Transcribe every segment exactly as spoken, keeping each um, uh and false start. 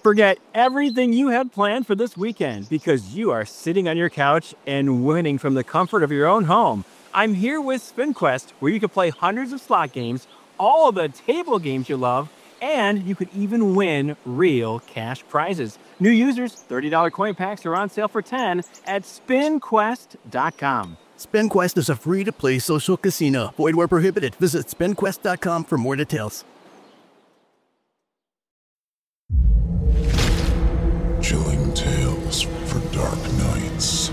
Forget everything you had planned for this weekend because you are sitting on your couch and winning from the comfort of your own home. I'm here with SpinQuest, where you can play hundreds of slot games, all of the table games you love, and you could even win real cash prizes. New users, thirty dollars coin packs are on sale for ten dollars at spin quest dot com. SpinQuest is a free-to-play social casino. Void where prohibited. Visit spin quest dot com for more details. Chilling tales for dark nights.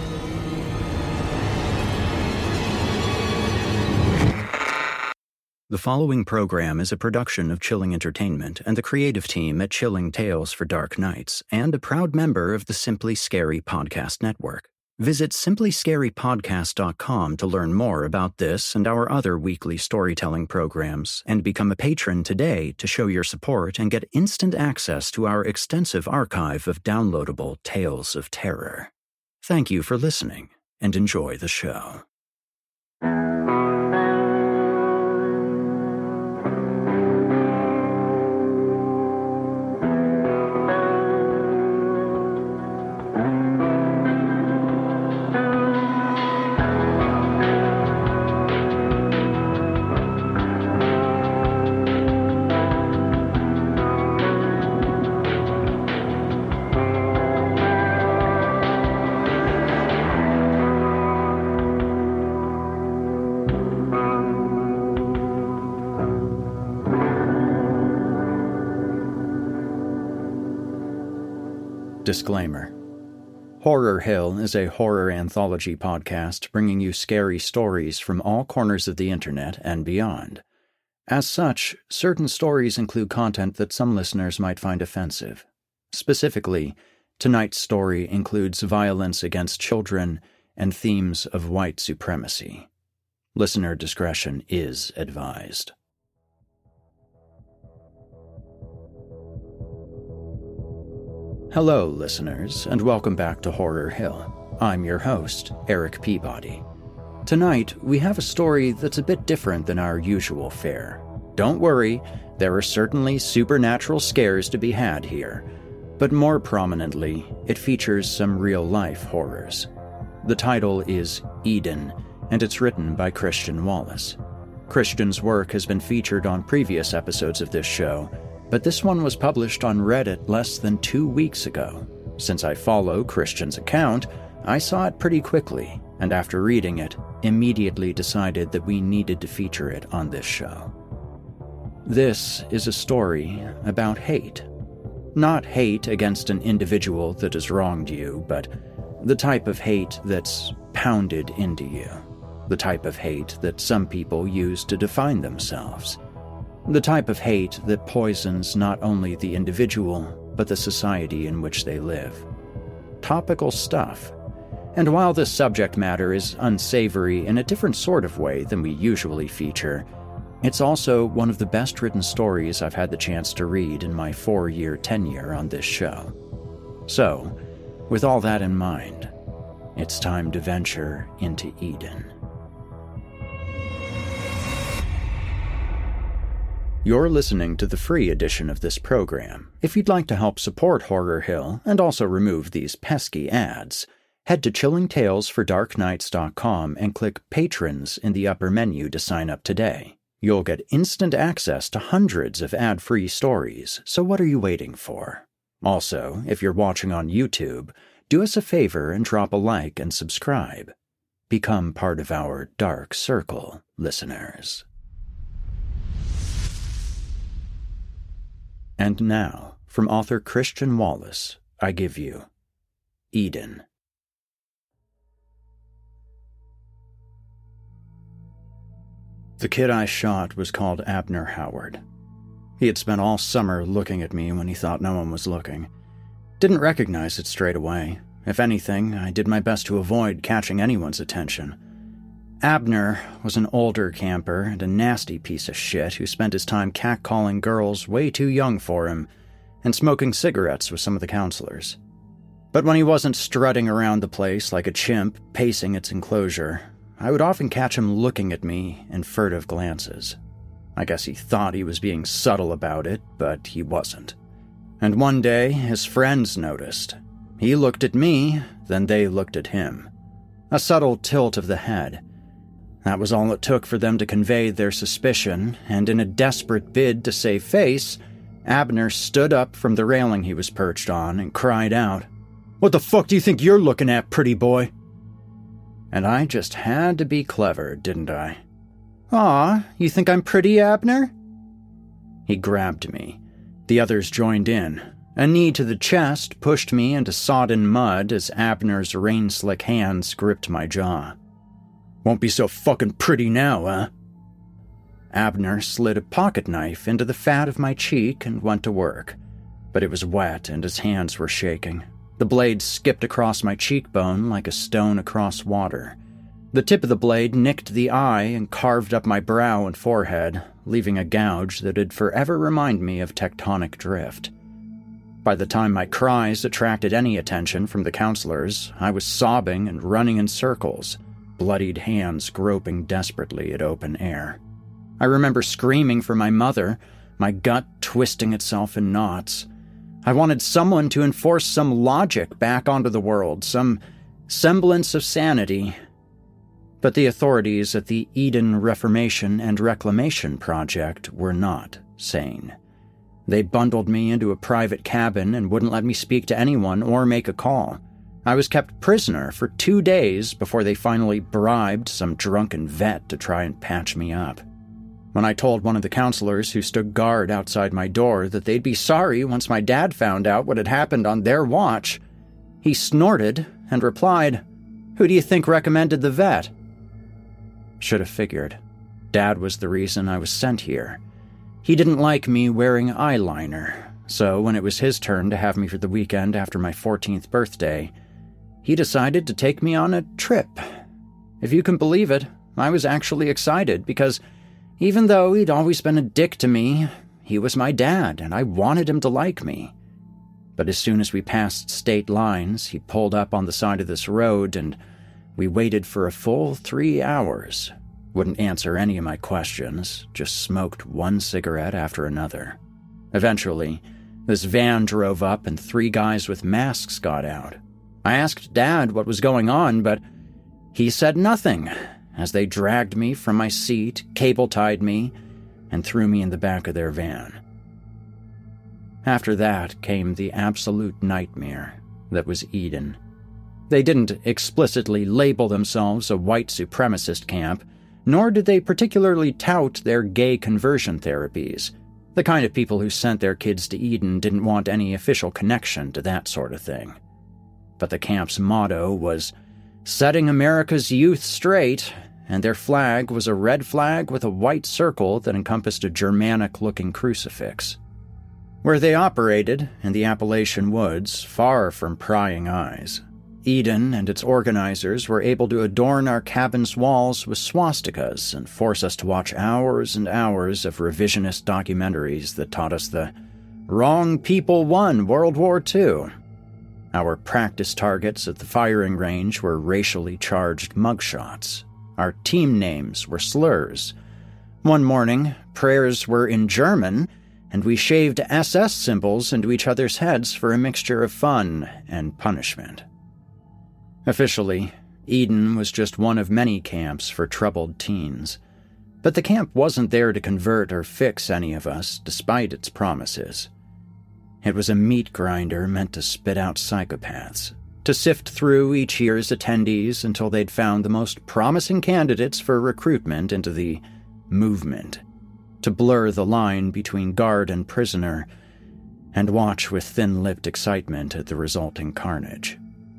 The following program is a production of Chilling Entertainment and the creative team at Chilling Tales for Dark Nights, and a proud member of the Simply Scary Podcast Network. Visit simply scary podcast dot com to learn more about this and our other weekly storytelling programs, and become a patron today to show your support and get instant access to our extensive archive of downloadable tales of terror. Thank you for listening, and enjoy the show. Disclaimer. Horror Hill is a horror anthology podcast bringing you scary stories from all corners of the internet and beyond. As such, certain stories include content that some listeners might find offensive. Specifically, tonight's story includes violence against children and themes of white supremacy. Listener discretion is advised. Hello, listeners, and welcome back to Horror Hill. I'm your host, Eric Peabody. Tonight, we have a story that's a bit different than our usual fare. Don't worry, there are certainly supernatural scares to be had here, but more prominently, it features some real-life horrors. The title is Eden, and it's written by Christian Wallace. Christian's work has been featured on previous episodes of this show, but this one was published on Reddit less than two weeks ago. Since I follow Christian's account, I saw it pretty quickly, and after reading it, immediately decided that we needed to feature it on this show. This is a story about hate. Not hate against an individual that has wronged you, but the type of hate that's pounded into you. The type of hate that some people use to define themselves. The type of hate that poisons not only the individual, but the society in which they live. Topical stuff. And while this subject matter is unsavory in a different sort of way than we usually feature, it's also one of the best written stories I've had the chance to read in my four-year tenure on this show. So, with all that in mind, it's time to venture into Eden. You're listening to the free edition of this program. If you'd like to help support Horror Hill and also remove these pesky ads, head to chilling tales for dark nights dot com and click Patrons in the upper menu to sign up today. You'll get instant access to hundreds of ad-free stories, so what are you waiting for? Also, if you're watching on YouTube, do us a favor and drop a like and subscribe. Become part of our Dark Circle, listeners. And now, from author Christian Wallace, I give you Eden. The kid I shot was called Abner Howard. He had spent all summer looking at me when he thought no one was looking. Didn't recognize it straight away. If anything, I did my best to avoid catching anyone's attention. Abner was an older camper and a nasty piece of shit who spent his time catcalling girls way too young for him and smoking cigarettes with some of the counselors. But when he wasn't strutting around the place like a chimp pacing its enclosure, I would often catch him looking at me in furtive glances. I guess he thought he was being subtle about it, but he wasn't. And one day, his friends noticed. He looked at me, then they looked at him. A subtle tilt of the head. That was all it took for them to convey their suspicion, and in a desperate bid to save face, Abner stood up from the railing he was perched on and cried out, "What the fuck do you think you're looking at, pretty boy?" And I just had to be clever, didn't I? "Aw, you think I'm pretty, Abner?" He grabbed me. The others joined in. A knee to the chest pushed me into sodden mud as Abner's rain-slick hands gripped my jaw. "Won't be so fucking pretty now, huh?" Abner slid a pocket knife into the fat of my cheek and went to work. But it was wet and his hands were shaking. The blade skipped across my cheekbone like a stone across water. The tip of the blade nicked the eye and carved up my brow and forehead, leaving a gouge that'd forever remind me of tectonic drift. By the time my cries attracted any attention from the counselors, I was sobbing and running in circles, bloodied hands groping desperately at open air. I remember screaming for my mother, my gut twisting itself in knots. I wanted someone to enforce some logic back onto the world, some semblance of sanity. But the authorities at the Eden Reformation and Reclamation Project were not sane. They bundled me into a private cabin and wouldn't let me speak to anyone or make a call. I was kept prisoner for two days before they finally bribed some drunken vet to try and patch me up. When I told one of the counselors who stood guard outside my door that they'd be sorry once my dad found out what had happened on their watch, he snorted and replied, "Who do you think recommended the vet?" Should have figured. Dad was the reason I was sent here. He didn't like me wearing eyeliner, so when it was his turn to have me for the weekend after my fourteenth birthday, he decided to take me on a trip. If you can believe it, I was actually excited because even though he'd always been a dick to me, he was my dad and I wanted him to like me. But as soon as we passed state lines, he pulled up on the side of this road and we waited for a full three hours. Wouldn't answer any of my questions, just smoked one cigarette after another. Eventually, this van drove up and three guys with masks got out. I asked Dad what was going on, but he said nothing, as they dragged me from my seat, cable-tied me, and threw me in the back of their van. After that came the absolute nightmare that was Eden. They didn't explicitly label themselves a white supremacist camp, nor did they particularly tout their gay conversion therapies. The kind of people who sent their kids to Eden didn't want any official connection to that sort of thing. But the camp's motto was setting America's youth straight, and their flag was a red flag with a white circle that encompassed a Germanic-looking crucifix. Where they operated, in the Appalachian woods, far from prying eyes, Eden and its organizers were able to adorn our cabin's walls with swastikas and force us to watch hours and hours of revisionist documentaries that taught us the wrong people won World War Two. Our practice targets at the firing range were racially charged mugshots. Our team names were slurs. One morning, prayers were in German, and we shaved S S symbols into each other's heads for a mixture of fun and punishment. Officially, Eden was just one of many camps for troubled teens. But the camp wasn't there to convert or fix any of us, despite its promises. It was a meat grinder meant to spit out psychopaths, to sift through each year's attendees until they'd found the most promising candidates for recruitment into the movement, to blur the line between guard and prisoner, and watch with thin-lipped excitement at the resulting carnage.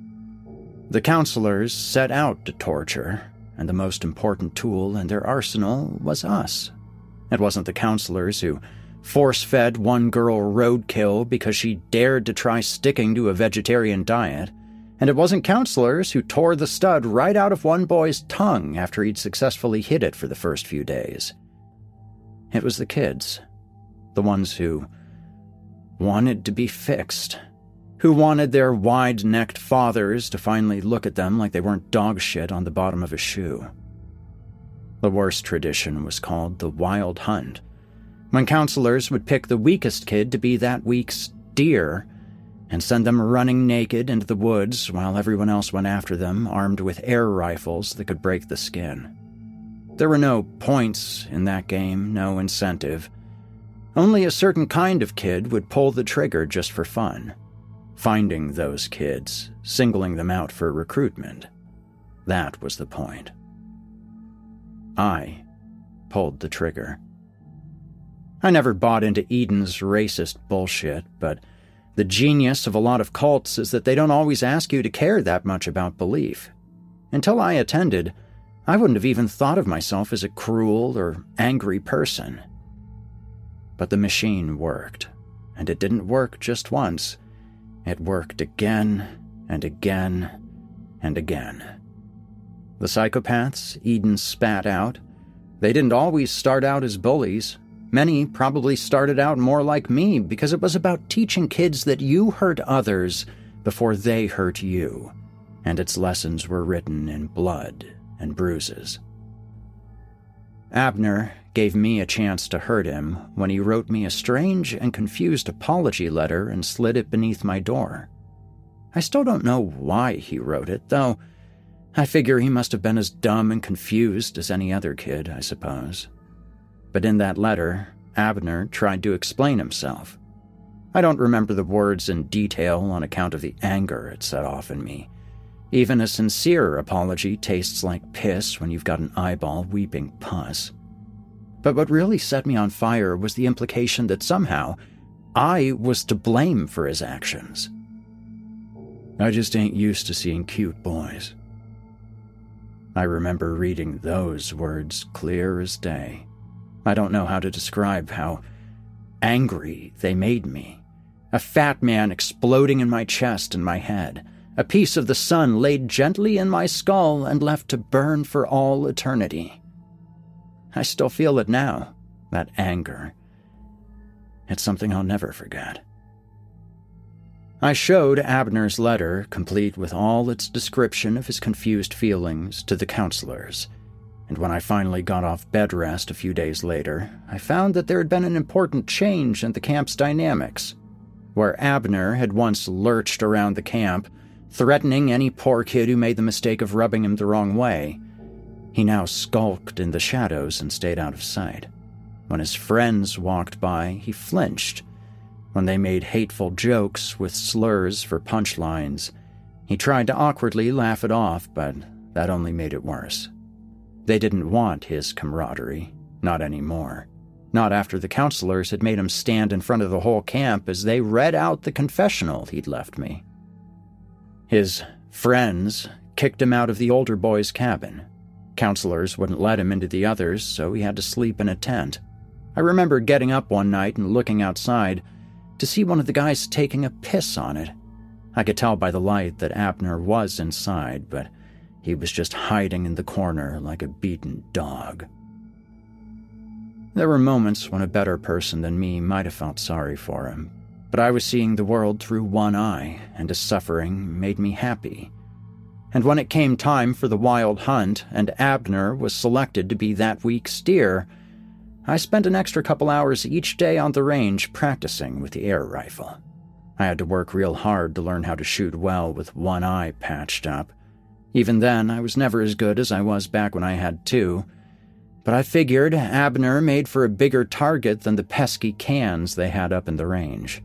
The counselors set out to torture, and the most important tool in their arsenal was us. It wasn't the counselors who force-fed one girl roadkill because she dared to try sticking to a vegetarian diet, and it wasn't counselors who tore the stud right out of one boy's tongue after he'd successfully hid it for the first few days. It was the kids, the ones who wanted to be fixed, who wanted their wide-necked fathers to finally look at them like they weren't dog shit on the bottom of a shoe. The worst tradition was called the Wild Hunt, when counselors would pick the weakest kid to be that week's deer and send them running naked into the woods while everyone else went after them, armed with air rifles that could break the skin. There were no points in that game, no incentive. Only a certain kind of kid would pull the trigger just for fun. Finding those kids, singling them out for recruitment. That was the point. I pulled the trigger. I never bought into Eden's racist bullshit, but the genius of a lot of cults is that they don't always ask you to care that much about belief. Until I attended, I wouldn't have even thought of myself as a cruel or angry person. But the machine worked, and it didn't work just once. It worked again and again and again. The psychopaths Eden spat out, they didn't always start out as bullies. Many probably started out more like me because it was about teaching kids that you hurt others before they hurt you, and its lessons were written in blood and bruises. Abner gave me a chance to hurt him when he wrote me a strange and confused apology letter and slid it beneath my door. I still don't know why he wrote it, though I figure he must have been as dumb and confused as any other kid, I suppose. But in that letter, Abner tried to explain himself. I don't remember the words in detail on account of the anger it set off in me. Even a sincere apology tastes like piss when you've got an eyeball weeping pus. But what really set me on fire was the implication that somehow I was to blame for his actions. I just ain't used to seeing cute boys. I remember reading those words clear as day. I don't know how to describe how angry they made me. A fat man exploding in my chest and my head. A piece of the sun laid gently in my skull and left to burn for all eternity. I still feel it now, that anger. It's something I'll never forget. I showed Abner's letter, complete with all its description of his confused feelings, to the counselors, and when I finally got off bed rest a few days later, I found that there had been an important change in the camp's dynamics. Where Abner had once lurched around the camp, threatening any poor kid who made the mistake of rubbing him the wrong way, he now skulked in the shadows and stayed out of sight. When his friends walked by, he flinched. When they made hateful jokes with slurs for punchlines, he tried to awkwardly laugh it off, but that only made it worse. They didn't want his camaraderie, not anymore. Not after the counselors had made him stand in front of the whole camp as they read out the confessional he'd left me. His friends kicked him out of the older boy's cabin. Counselors wouldn't let him into the others, so he had to sleep in a tent. I remember getting up one night and looking outside to see one of the guys taking a piss on it. I could tell by the light that Abner was inside, but he was just hiding in the corner like a beaten dog. There were moments when a better person than me might have felt sorry for him, but I was seeing the world through one eye, and his suffering made me happy. And when it came time for the wild hunt, and Abner was selected to be that week's steer, I spent an extra couple hours each day on the range practicing with the air rifle. I had to work real hard to learn how to shoot well with one eye patched up. Even then, I was never as good as I was back when I had two, but I figured Abner made for a bigger target than the pesky cans they had up in the range.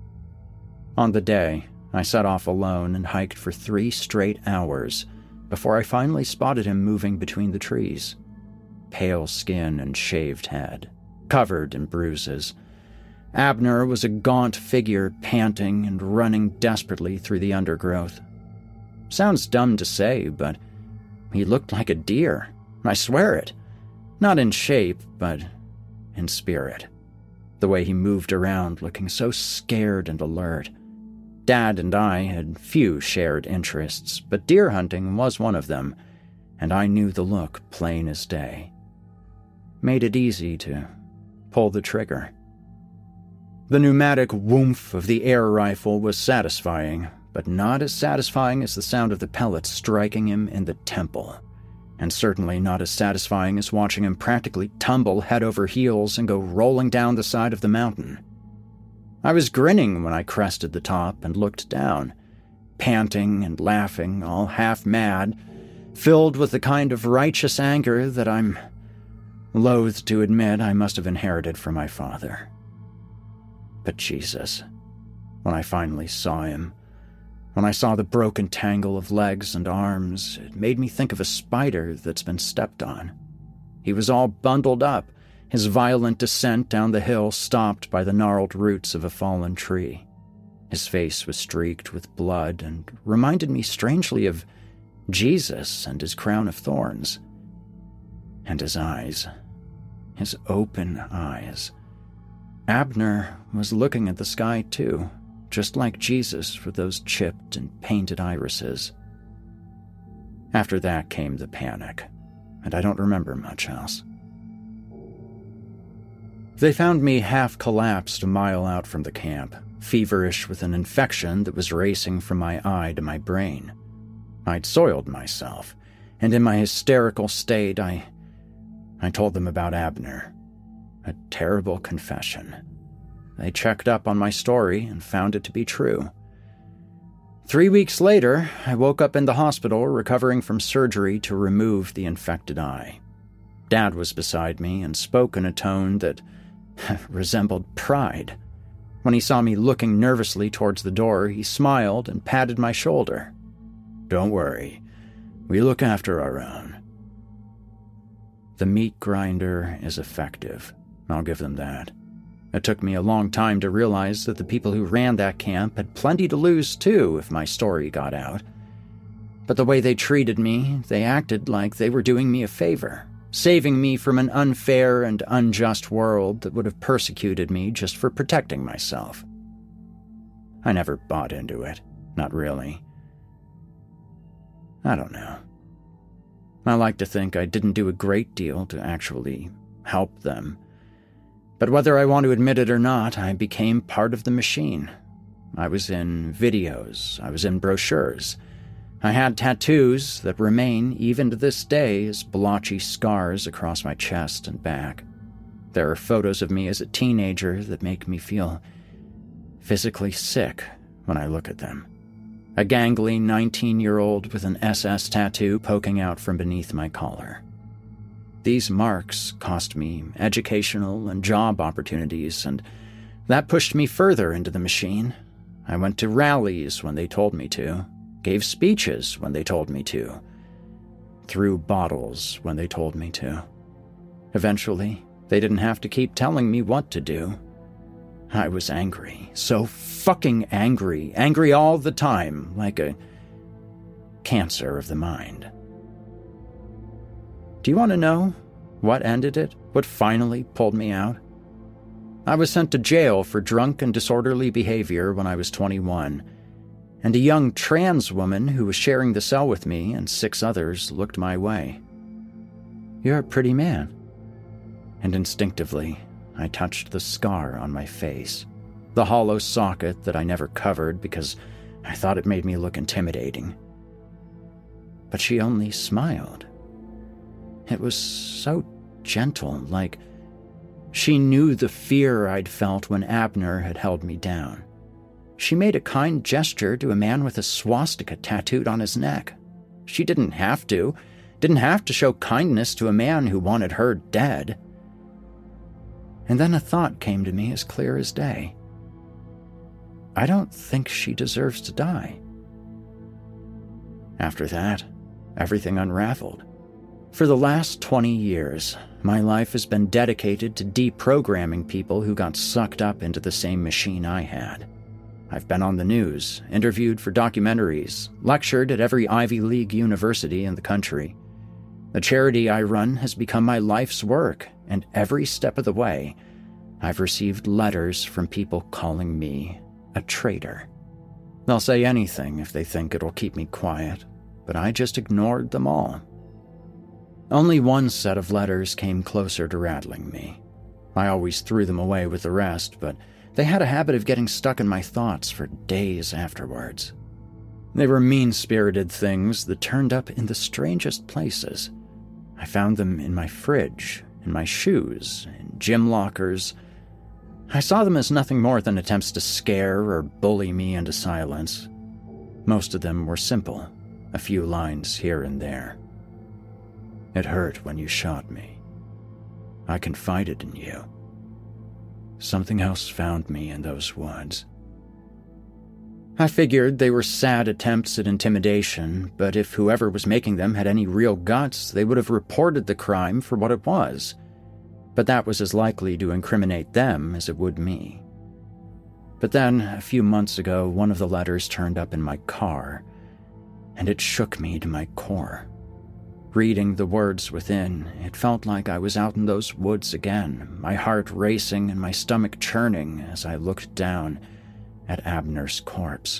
On the day, I set off alone and hiked for three straight hours before I finally spotted him moving between the trees. Pale skin and shaved head, covered in bruises. Abner was a gaunt figure panting and running desperately through the undergrowth. Sounds dumb to say, but he looked like a deer. I swear it. Not in shape, but in spirit. The way he moved around looking so scared and alert. Dad and I had few shared interests, but deer hunting was one of them, and I knew the look plain as day. Made it easy to pull the trigger. The pneumatic whoomph of the air rifle was satisfying, but not as satisfying as the sound of the pellets striking him in the temple, and certainly not as satisfying as watching him practically tumble head over heels and go rolling down the side of the mountain. I was grinning when I crested the top and looked down, panting and laughing, all half mad, filled with the kind of righteous anger that I'm loath to admit I must have inherited from my father. But Jesus, when I finally saw him, when I saw the broken tangle of legs and arms, it made me think of a spider that's been stepped on. He was all bundled up, his violent descent down the hill stopped by the gnarled roots of a fallen tree. His face was streaked with blood and reminded me strangely of Jesus and his crown of thorns. And his eyes, his open eyes. Abner was looking at the sky too, just like Jesus with those chipped and painted irises. After that came the panic, and I don't remember much else. They found me half collapsed a mile out from the camp, feverish with an infection that was racing from my eye to my brain. I'd soiled myself, and in my hysterical state, I... I told them about Abner. A terrible confession. They checked up on my story and found it to be true. Three weeks later, I woke up in the hospital recovering from surgery to remove the infected eye. Dad was beside me and spoke in a tone that resembled pride. When he saw me looking nervously towards the door, he smiled and patted my shoulder. "Don't worry. We look after our own." The meat grinder is effective. I'll give them that. It took me a long time to realize that the people who ran that camp had plenty to lose too if my story got out. But the way they treated me, they acted like they were doing me a favor, saving me from an unfair and unjust world that would have persecuted me just for protecting myself. I never bought into it, not really. I don't know. I like to think I didn't do a great deal to actually help them. But whether I want to admit it or not, I became part of the machine. I was in videos, I was in brochures. I had tattoos that remain, even to this day, as blotchy scars across my chest and back. There are photos of me as a teenager that make me feel physically sick when I look at them. A gangly nineteen-year-old with an S S tattoo poking out from beneath my collar. These marks cost me educational and job opportunities, and that pushed me further into the machine. I went to rallies when they told me to, gave speeches when they told me to, threw bottles when they told me to. Eventually, they didn't have to keep telling me what to do. I was angry, so fucking angry, angry all the time, like a cancer of the mind. Do you want to know what ended it? What finally pulled me out? I was sent to jail for drunk and disorderly behavior when I was twenty-one, and a young trans woman who was sharing the cell with me and six others looked my way. "You're a pretty man." And instinctively, I touched the scar on my face, the hollow socket that I never covered because I thought it made me look intimidating. But she only smiled. It was so gentle, like she knew the fear I'd felt when Abner had held me down. She made a kind gesture to a man with a swastika tattooed on his neck. She didn't have to, didn't have to show kindness to a man who wanted her dead. And then a thought came to me as clear as day. I don't think she deserves to die. After that, everything unraveled. For the last twenty years, my life has been dedicated to deprogramming people who got sucked up into the same machine I had. I've been on the news, interviewed for documentaries, lectured at every Ivy League university in the country. The charity I run has become my life's work, and every step of the way, I've received letters from people calling me a traitor. They'll say anything if they think it'll keep me quiet, but I just ignored them all. Only one set of letters came closer to rattling me. I always threw them away with the rest, but they had a habit of getting stuck in my thoughts for days afterwards. They were mean-spirited things that turned up in the strangest places. I found them in my fridge, in my shoes, in gym lockers, I saw them as nothing more than attempts to scare or bully me into silence. Most of them were simple, a few lines here and there. It hurt when you shot me. I confided in you. Something else found me in those woods. I figured they were sad attempts at intimidation, but if whoever was making them had any real guts, they would have reported the crime for what it was. But that was as likely to incriminate them as it would me. But then, a few months ago, one of the letters turned up in my car, and it shook me to my core. Reading the words within, it felt like I was out in those woods again, my heart racing and my stomach churning as I looked down at Abner's corpse.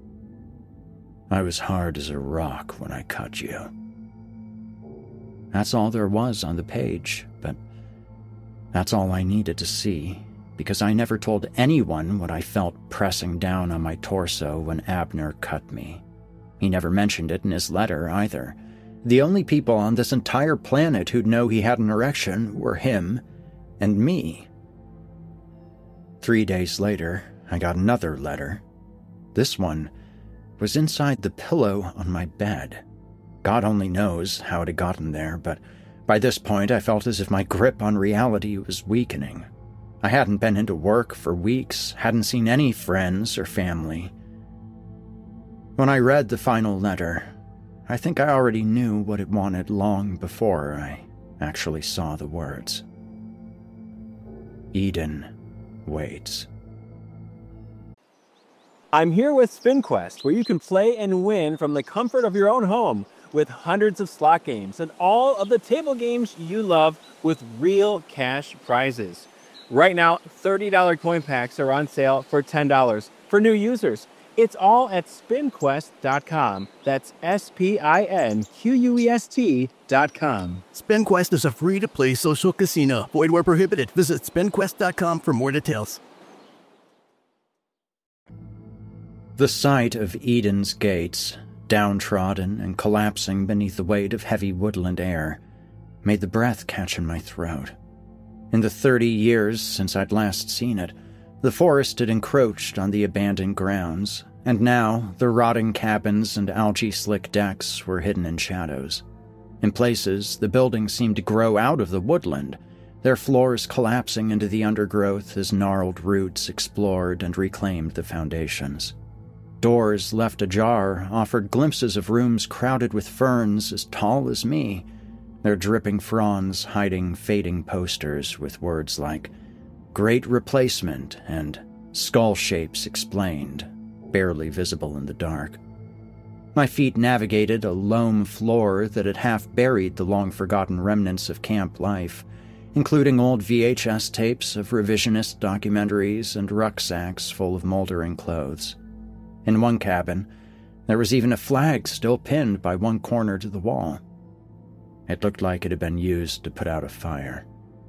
I was hard as a rock when I cut you. That's all there was on the page, but that's all I needed to see, because I never told anyone what I felt pressing down on my torso when Abner cut me. He never mentioned it in his letter either. The only people on this entire planet who'd know he had an erection were him and me. Three days later, I got another letter. This one was inside the pillow on my bed. God only knows how it had gotten there, but by this point I felt as if my grip on reality was weakening. I hadn't been into work for weeks, hadn't seen any friends or family. When I read the final letter, I think I already knew what it wanted long before I actually saw the words. Eden waits. I'm here with SpinQuest, where you can play and win from the comfort of your own home with hundreds of slot games and all of the table games you love with real cash prizes. Right now, thirty dollars coin packs are on sale for ten dollars for new users. It's all at spin quest dot com. That's S P I N Q U E S T dot com. SpinQuest is a free-to-play social casino. Void where prohibited. Visit spin quest dot com for more details. The sight of Eden's gates, downtrodden and collapsing beneath the weight of heavy woodland air, made the breath catch in my throat. In the thirty years since I'd last seen it, the forest had encroached on the abandoned grounds, and now the rotting cabins and algae-slick decks were hidden in shadows. In places, the buildings seemed to grow out of the woodland, their floors collapsing into the undergrowth as gnarled roots explored and reclaimed the foundations. Doors left ajar offered glimpses of rooms crowded with ferns as tall as me, their dripping fronds hiding fading posters with words like Great Replacement and Skull Shapes Explained, barely visible in the dark. My feet navigated a loam floor that had half buried the long-forgotten remnants of camp life, including old V H S tapes of revisionist documentaries and rucksacks full of moldering clothes. In one cabin, there was even a flag still pinned by one corner to the wall. It looked like it had been used to put out a fire.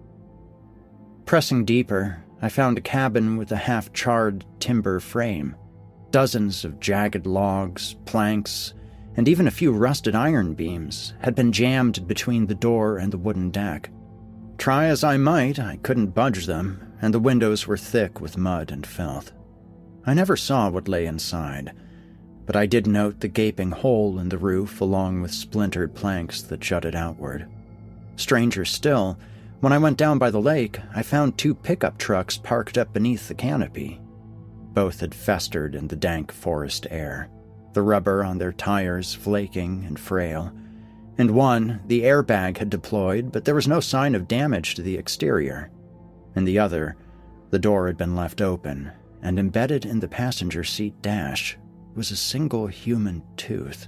Pressing deeper, I found a cabin with a half-charred timber frame. Dozens of jagged logs, planks, and even a few rusted iron beams had been jammed between the door and the wooden deck. Try as I might, I couldn't budge them, and the windows were thick with mud and filth. I never saw what lay inside, but I did note the gaping hole in the roof along with splintered planks that jutted outward. Stranger still, when I went down by the lake, I found two pickup trucks parked up beneath the canopy. Both had festered in the dank forest air, the rubber on their tires flaking and frail. In one, the airbag had deployed, but there was no sign of damage to the exterior. In the other, the door had been left open, and embedded in the passenger seat dash was a single human tooth.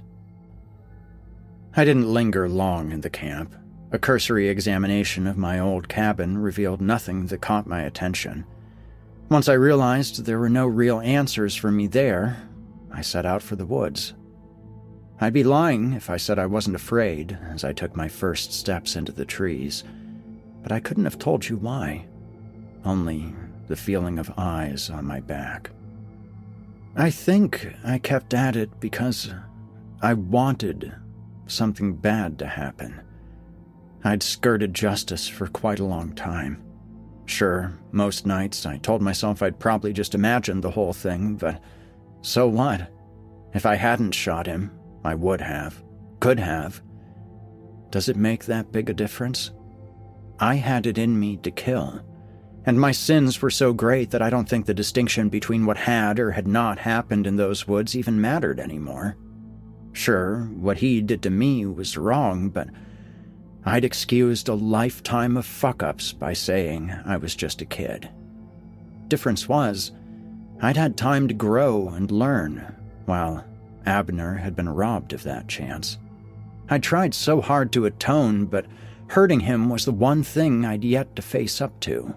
I didn't linger long in the camp. A cursory examination of my old cabin revealed nothing that caught my attention. Once I realized there were no real answers for me there, I set out for the woods. I'd be lying if I said I wasn't afraid as I took my first steps into the trees, but I couldn't have told you why. Only the feeling of eyes on my back. I think I kept at it because I wanted something bad to happen. I'd skirted justice for quite a long time. Sure, most nights I told myself I'd probably just imagined the whole thing, but so what? If I hadn't shot him, I would have, could have. Does it make that big a difference? I had it in me to kill, and my sins were so great that I don't think the distinction between what had or had not happened in those woods even mattered anymore. Sure, what he did to me was wrong, but I'd excused a lifetime of fuck-ups by saying I was just a kid. Difference was, I'd had time to grow and learn, while Abner had been robbed of that chance. I'd tried so hard to atone, but hurting him was the one thing I'd yet to face up to.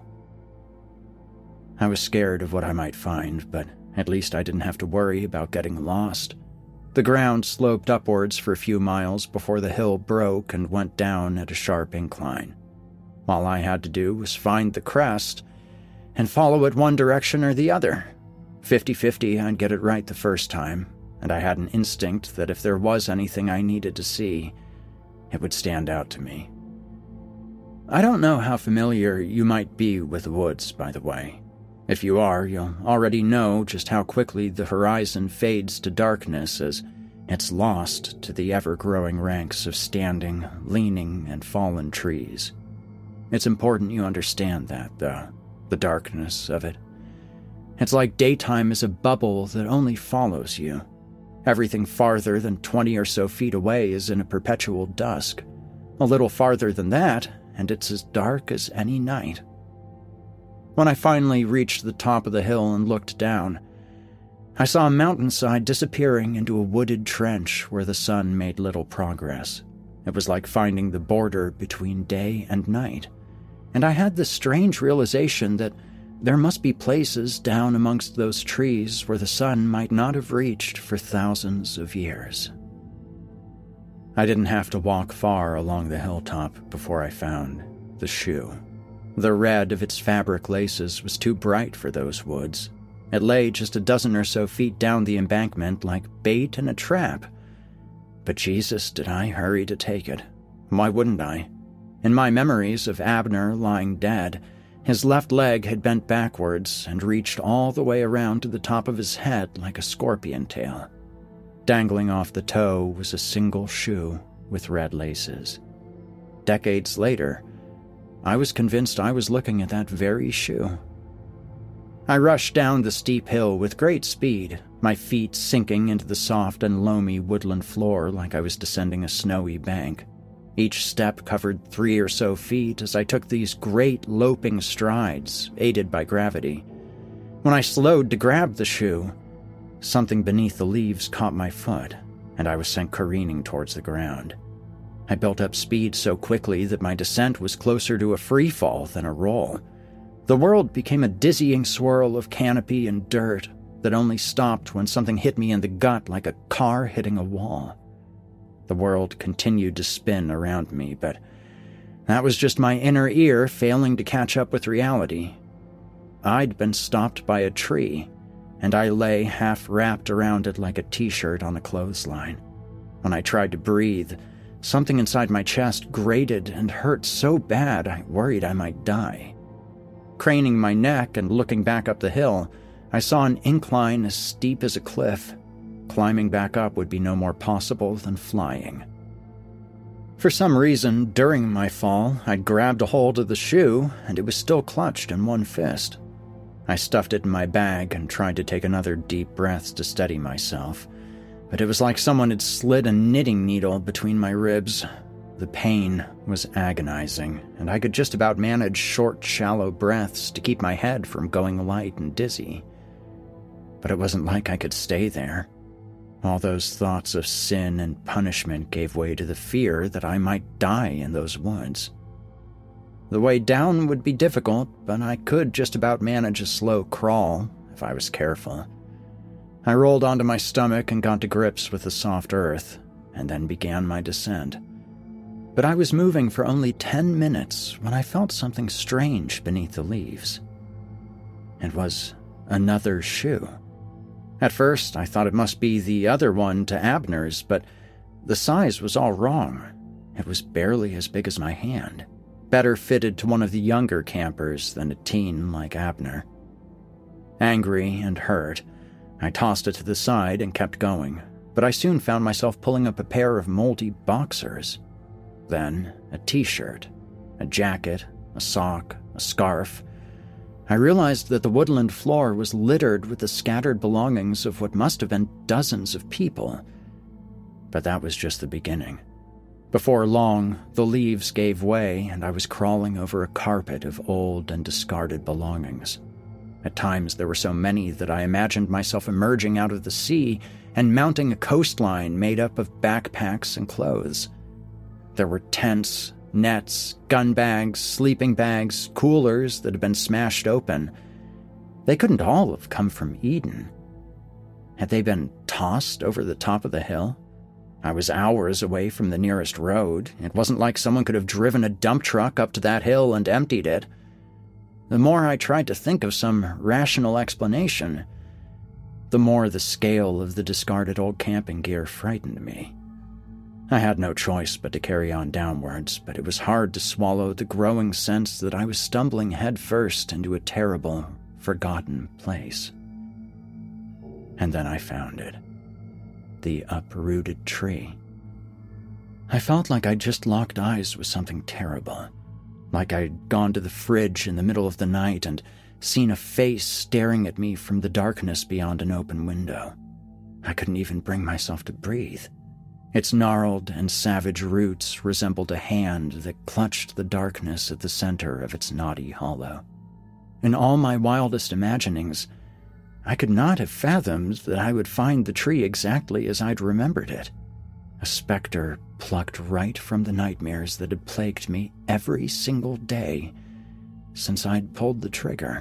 I was scared of what I might find, but at least I didn't have to worry about getting lost. The ground sloped upwards for a few miles before the hill broke and went down at a sharp incline. All I had to do was find the crest and follow it one direction or the other. Fifty-fifty I'd get it right the first time, and I had an instinct that if there was anything I needed to see, it would stand out to me. I don't know how familiar you might be with the woods, by the way. If you are, you'll already know just how quickly the horizon fades to darkness as it's lost to the ever-growing ranks of standing, leaning, and fallen trees. It's important you understand that, though, the darkness of it. It's like daytime is a bubble that only follows you. Everything farther than twenty or so feet away is in a perpetual dusk. A little farther than that, and it's as dark as any night. When I finally reached the top of the hill and looked down, I saw a mountainside disappearing into a wooded trench where the sun made little progress. It was like finding the border between day and night, and I had this strange realization that there must be places down amongst those trees where the sun might not have reached for thousands of years. I didn't have to walk far along the hilltop before I found the shoe. The red of its fabric laces was too bright for those woods. It lay just a dozen or so feet down the embankment like bait in a trap. But Jesus, did I hurry to take it. Why wouldn't I? In my memories of Abner lying dead, his left leg had bent backwards and reached all the way around to the top of his head like a scorpion tail. Dangling off the toe was a single shoe with red laces. Decades later, I was convinced I was looking at that very shoe. I rushed down the steep hill with great speed, my feet sinking into the soft and loamy woodland floor like I was descending a snowy bank. Each step covered three or so feet as I took these great loping strides, aided by gravity. When I slowed to grab the shoe, something beneath the leaves caught my foot, and I was sent careening towards the ground. I built up speed so quickly that my descent was closer to a free fall than a roll. The world became a dizzying swirl of canopy and dirt that only stopped when something hit me in the gut like a car hitting a wall. The world continued to spin around me, but that was just my inner ear failing to catch up with reality. I'd been stopped by a tree, and I lay half wrapped around it like a t-shirt on a clothesline. When I tried to breathe, something inside my chest grated and hurt so bad I worried I might die. Craning my neck and looking back up the hill, I saw an incline as steep as a cliff. Climbing back up would be no more possible than flying. For some reason, during my fall, I'd grabbed a hold of the shoe, and it was still clutched in one fist. I stuffed it in my bag and tried to take another deep breath to steady myself, but it was like someone had slid a knitting needle between my ribs. The pain was agonizing, and I could just about manage short, shallow breaths to keep my head from going light and dizzy. But it wasn't like I could stay there. All those thoughts of sin and punishment gave way to the fear that I might die in those woods. The way down would be difficult, but I could just about manage a slow crawl if I was careful. I rolled onto my stomach and got to grips with the soft earth, and then began my descent. But I was moving for only ten minutes when I felt something strange beneath the leaves. It was another shoe. At first, I thought it must be the other one to Abner's, but the size was all wrong. It was barely as big as my hand. better fitted to one of the younger campers than a teen like Abner. Angry and hurt, I tossed it to the side and kept going, but I soon found myself pulling up a pair of moldy boxers. Then a t-shirt, a jacket, a sock, a scarf. I realized that the woodland floor was littered with the scattered belongings of what must have been dozens of people. But that was just the beginning. Before long, the leaves gave way and I was crawling over a carpet of old and discarded belongings. At times there were so many that I imagined myself emerging out of the sea and mounting a coastline made up of backpacks and clothes. There were tents, nets, gun bags, sleeping bags, coolers that had been smashed open. They couldn't all have come from Eden. Had they been tossed over the top of the hill? I was hours away from the nearest road. It wasn't like someone could have driven a dump truck up to that hill and emptied it. The more I tried to think of some rational explanation, the more the scale of the discarded old camping gear frightened me. I had no choice but to carry on downwards, but it was hard to swallow the growing sense that I was stumbling headfirst into a terrible, forgotten place. And then I found it. The uprooted tree. I felt like I'd just locked eyes with something terrible. Like I'd gone to the fridge in the middle of the night and seen a face staring at me from the darkness beyond an open window. I couldn't even bring myself to breathe. Its gnarled and savage roots resembled a hand that clutched the darkness at the center of its knotty hollow. In all my wildest imaginings, I could not have fathomed that I would find the tree exactly as I'd remembered it. A specter plucked right from the nightmares that had plagued me every single day since I'd pulled the trigger.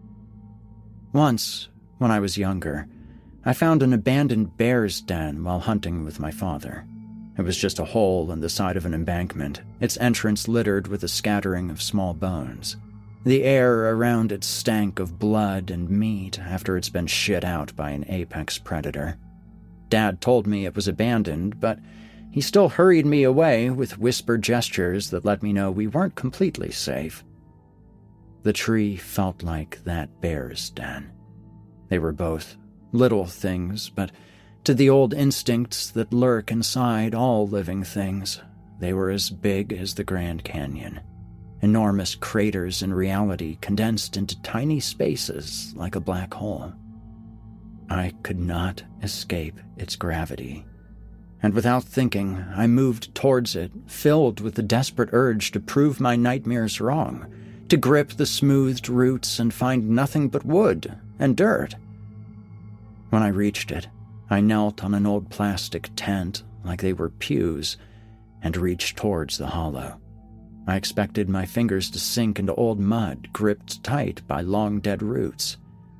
Once, when I was younger, I found an abandoned bear's den while hunting with my father. It was just a hole in the side of an embankment, its entrance littered with a scattering of small bones. The air around it stank of blood and meat after it's been shit out by an apex predator. Dad told me it was abandoned, but he still hurried me away with whispered gestures that let me know we weren't completely safe. The tree felt like that bear's den. They were both little things, but to the old instincts that lurk inside all living things, they were as big as the Grand Canyon. Enormous craters in reality condensed into tiny spaces like a black hole. I could not escape its gravity, and without thinking, I moved towards it, filled with the desperate urge to prove my nightmares wrong, to grip the smoothed roots and find nothing but wood and dirt. When I reached it, I knelt on an old plastic tent like they were pews and reached towards the hollow. I expected my fingers to sink into old mud gripped tight by long dead roots.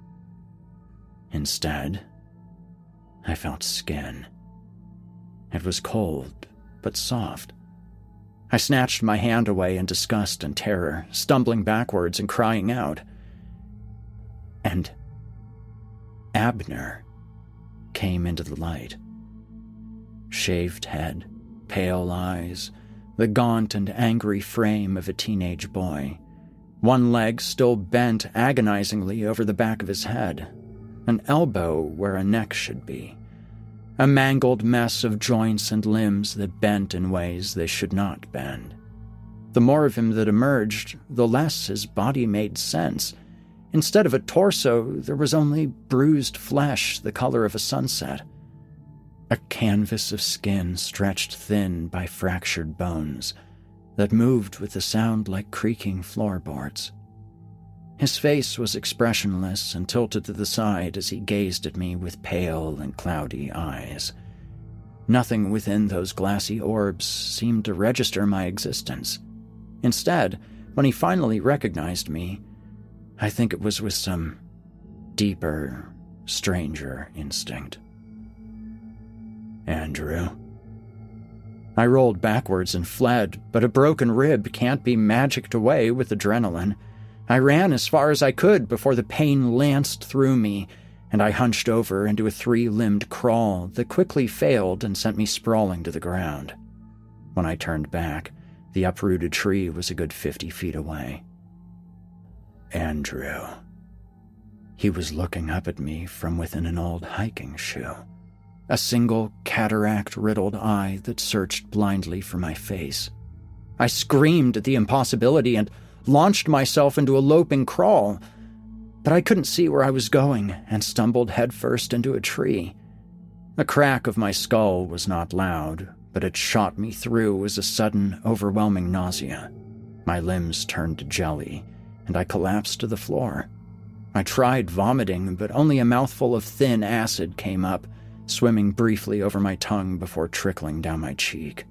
Instead, I felt skin. It was cold, but soft. I snatched my hand away in disgust and terror, stumbling backwards and crying out. And Abner came into the light. Shaved head, pale eyes, the gaunt and angry frame of a teenage boy. One leg still bent agonizingly over the back of his head, an elbow where a neck should be, a mangled mess of joints and limbs that bent in ways they should not bend. The more of him that emerged, the less his body made sense. Instead of a torso, there was only bruised flesh the color of a sunset. A canvas of skin stretched thin by fractured bones that moved with a sound like creaking floorboards. His face was expressionless and tilted to the side as he gazed at me with pale and cloudy eyes. Nothing within those glassy orbs seemed to register my existence. Instead, when he finally recognized me, I think it was with some deeper, stranger instinct. Andrew. I rolled backwards and fled, but a broken rib can't be magicked away with adrenaline. I ran as far as I could before the pain lanced through me, and I hunched over into a three-limbed crawl that quickly failed and sent me sprawling to the ground. When I turned back, The uprooted tree was a good fifty feet away. Andrew. He was looking up at me from within an old hiking shoe, a single cataract-riddled eye that searched blindly for my face. I screamed at the impossibility and launched myself into a loping crawl, but I couldn't see where I was going and stumbled headfirst into a tree. The crack of my skull was not loud, but it shot me through as a sudden, overwhelming nausea. My limbs turned to jelly, and I collapsed to the floor. I tried vomiting, but only a mouthful of thin acid came up, swimming briefly over my tongue before trickling down my cheek.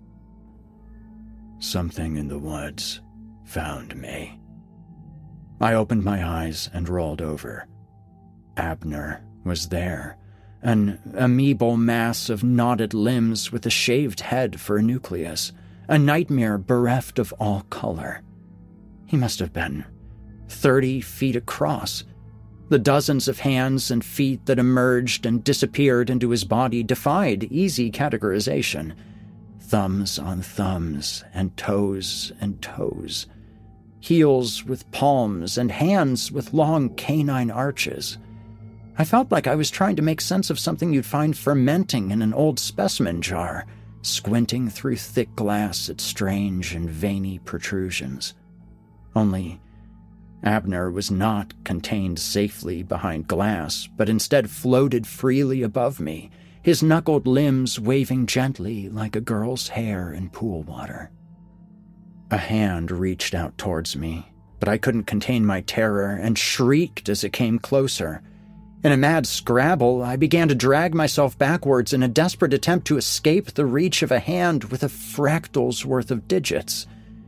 Something in the woods found me. I opened my eyes and rolled over. Abner was there, an amoebal mass of knotted limbs with a shaved head for a nucleus, a nightmare bereft of all color. He must have been thirty feet across. The dozens of hands and feet that emerged and disappeared into his body defied easy categorization. Thumbs on thumbs, and toes and toes. Heels with palms, and hands with long canine arches. I felt like I was trying to make sense of something you'd find fermenting in an old specimen jar, squinting through thick glass at strange and veiny protrusions. Only Abner was not contained safely behind glass, but instead floated freely above me, his knuckled limbs waving gently like a girl's hair in pool water. A hand reached out towards me, but I couldn't contain my terror and shrieked as it came closer. In a mad scrabble, I began to drag myself backwards in a desperate attempt to escape the reach of a hand with a fractal's worth of digits.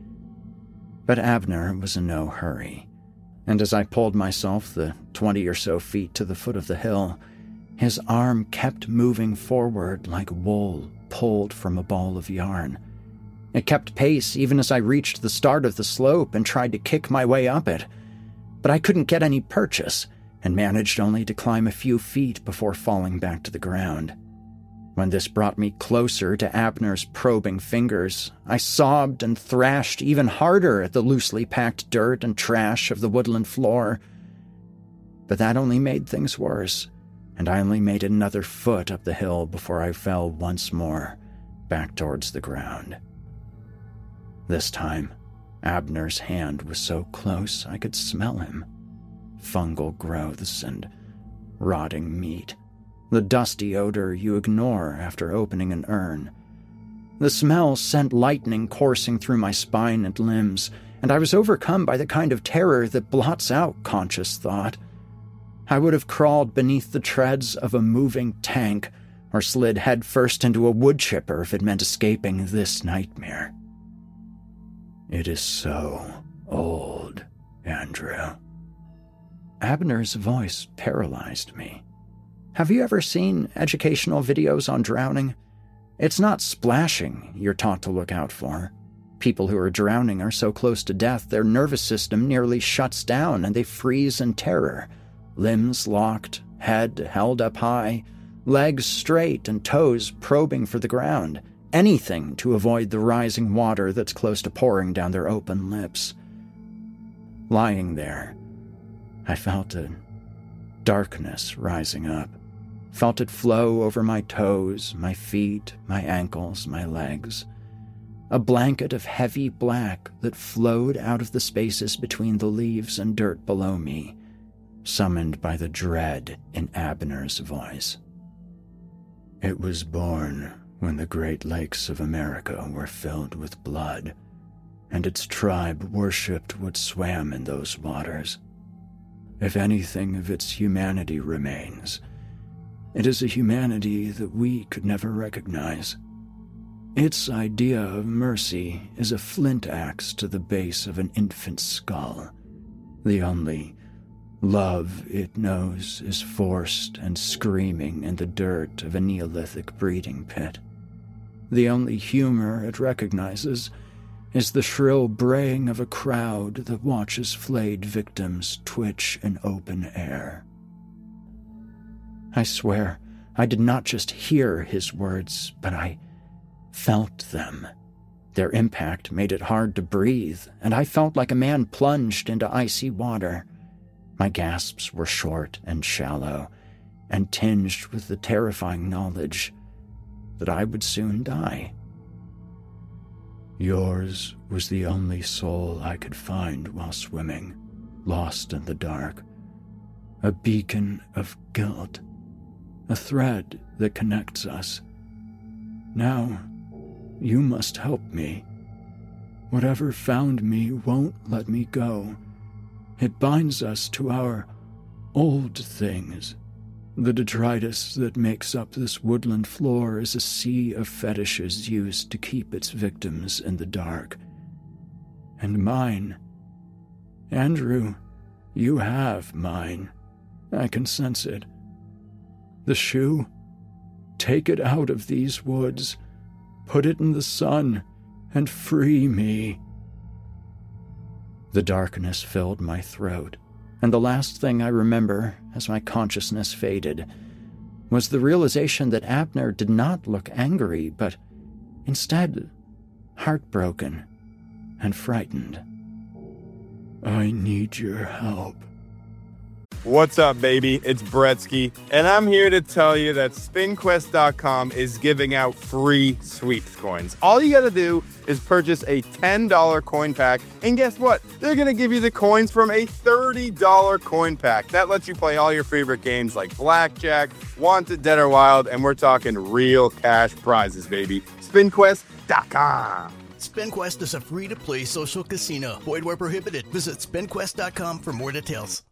But Abner was in no hurry, and as I pulled myself the twenty or so feet to the foot of the hill, his arm kept moving forward like wool pulled from a ball of yarn. It kept pace even as I reached the start of the slope and tried to kick my way up it, but I couldn't get any purchase and managed only to climb a few feet before falling back to the ground. When this brought me closer to Abner's probing fingers, I sobbed and thrashed even harder at the loosely packed dirt and trash of the woodland floor. But that only made things worse, and I only made another foot up the hill before I fell once more, back towards the ground. This time, Abner's hand was so close I could smell him. Fungal growths and rotting meat. The dusty odor you ignore after opening an urn. The smell sent lightning coursing through my spine and limbs, and I was overcome by the kind of terror that blots out conscious thought. I would have crawled beneath the treads of a moving tank or slid headfirst into a wood chipper if it meant escaping this nightmare. It is so old, Andrew. Abner's voice paralyzed me. Have you ever seen educational videos on drowning? It's not splashing you're taught to look out for. People who are drowning are so close to death their nervous system nearly shuts down and they freeze in terror. Limbs locked, head held up high, legs straight and toes probing for the ground. Anything to avoid the rising water that's close to pouring down their open lips. Lying there, I felt a darkness rising up. Felt it flow over my toes, my feet, my ankles, my legs. A blanket of heavy black that flowed out of the spaces between the leaves and dirt below me, summoned by the dread in Abner's voice. It was born when the Great Lakes of America were filled with blood, and its tribe worshipped what swam in those waters. If anything of its humanity remains, it is a humanity that we could never recognize. Its idea of mercy is a flint axe to the base of an infant's skull. The only love it knows is forced and screaming in the dirt of a Neolithic breeding pit. The only humor it recognizes is the shrill braying of a crowd that watches flayed victims twitch in open air. I swear, I did not just hear his words, but I felt them. Their impact made it hard to breathe, and I felt like a man plunged into icy water. My gasps were short and shallow, and tinged with the terrifying knowledge that I would soon die. Yours was the only soul I could find while swimming, lost in the dark. A beacon of guilt, a thread that connects us. Now, you must help me. Whatever found me won't let me go. It binds us to our old things. The detritus that makes up this woodland floor is a sea of fetishes used to keep its victims in the dark. And mine. Andrew, you have mine. I can sense it. The shoe? Take it out of these woods. Put it in the sun and free me. The darkness filled my throat, and the last thing I remember, as my consciousness faded, was the realization that Abner did not look angry, but instead heartbroken and frightened. I need your help. What's up, baby? It's Bretsky, and I'm here to tell you that spin quest dot com is giving out free sweeps coins. All you gotta do is purchase a ten dollar coin pack, and guess what? They're gonna give you the coins from a thirty dollar coin pack. That lets you play all your favorite games like Blackjack, Wanted, Dead or Wild, and we're talking real cash prizes, baby. spin quest dot com. SpinQuest is a free-to-play social casino. Void where prohibited. Visit spin quest dot com for more details.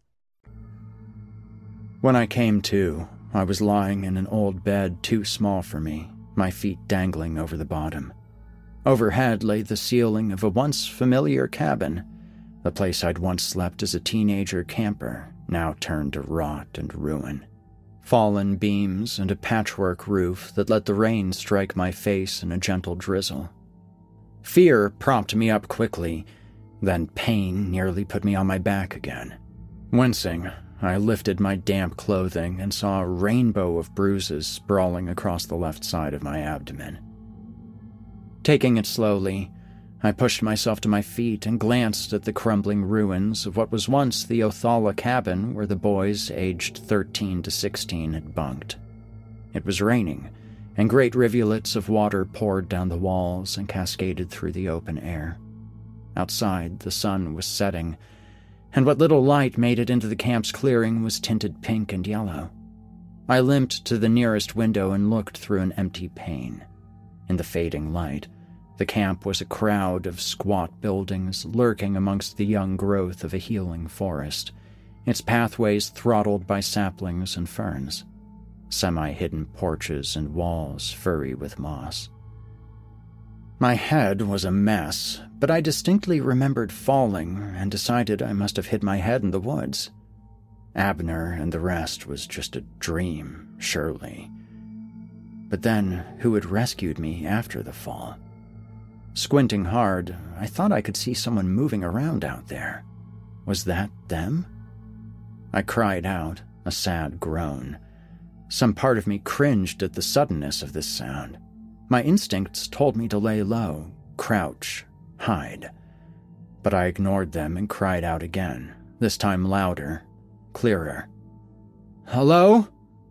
When I came to, I was lying in an old bed too small for me, my feet dangling over the bottom. Overhead lay the ceiling of a once familiar cabin, the place I'd once slept as a teenager camper, now turned to rot and ruin. Fallen beams and a patchwork roof that let the rain strike my face in a gentle drizzle. Fear propped me up quickly, then pain nearly put me on my back again. Wincing, I lifted my damp clothing and saw a rainbow of bruises sprawling across the left side of my abdomen. Taking it slowly, I pushed myself to my feet and glanced at the crumbling ruins of what was once the Othala cabin where the boys aged thirteen to sixteen had bunked. It was raining, and great rivulets of water poured down the walls and cascaded through the open air. Outside, the sun was setting, and what little light made it into the camp's clearing was tinted pink and yellow. I limped to the nearest window and looked through an empty pane. In the fading light, the camp was a crowd of squat buildings lurking amongst the young growth of a healing forest, its pathways throttled by saplings and ferns, semi-hidden porches and walls furry with moss. My head was a mess, but I distinctly remembered falling and decided I must have hit my head in the woods. Abner and the rest was just a dream, surely. But then, who had rescued me after the fall? Squinting hard, I thought I could see someone moving around out there. Was that them? I cried out, a sad groan. Some part of me cringed at the suddenness of this sound. My instincts told me to lay low, crouch, hide. But I ignored them and cried out again, this time louder, clearer. Hello?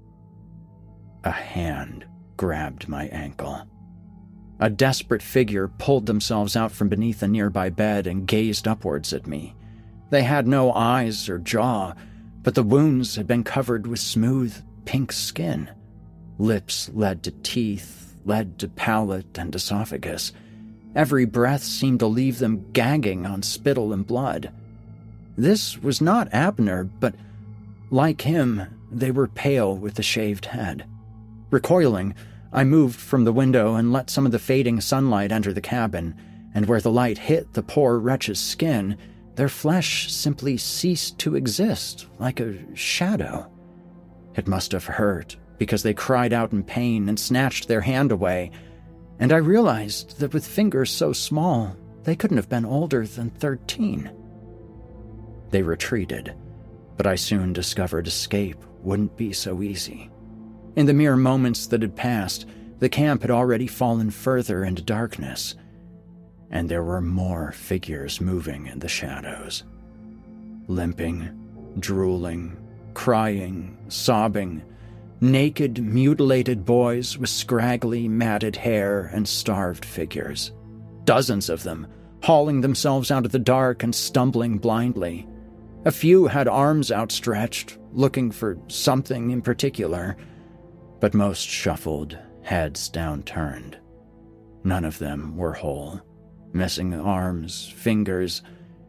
A hand grabbed my ankle. A desperate figure pulled themselves out from beneath a nearby bed and gazed upwards at me. They had no eyes or jaw, but the wounds had been covered with smooth, pink skin. Lips led to teeth, led to palate and esophagus. Every breath seemed to leave them gagging on spittle and blood. This was not Abner, but like him, they were pale with a shaved head. Recoiling, I moved from the window and let some of the fading sunlight enter the cabin, and where the light hit the poor wretch's skin, their flesh simply ceased to exist, like a shadow. It must have hurt, because they cried out in pain and snatched their hand away, and I realized that with fingers so small, they couldn't have been older than thirteen. They retreated, but I soon discovered escape wouldn't be so easy. In the mere moments that had passed, the camp had already fallen further into darkness. and there were more figures moving in the shadows. Limping, drooling, crying, sobbing, naked, mutilated boys with scraggly, matted hair and starved figures. Dozens of them, hauling themselves out of the dark and stumbling blindly. A few had arms outstretched, looking for something in particular, but most shuffled, heads downturned. None of them were whole, missing arms, fingers.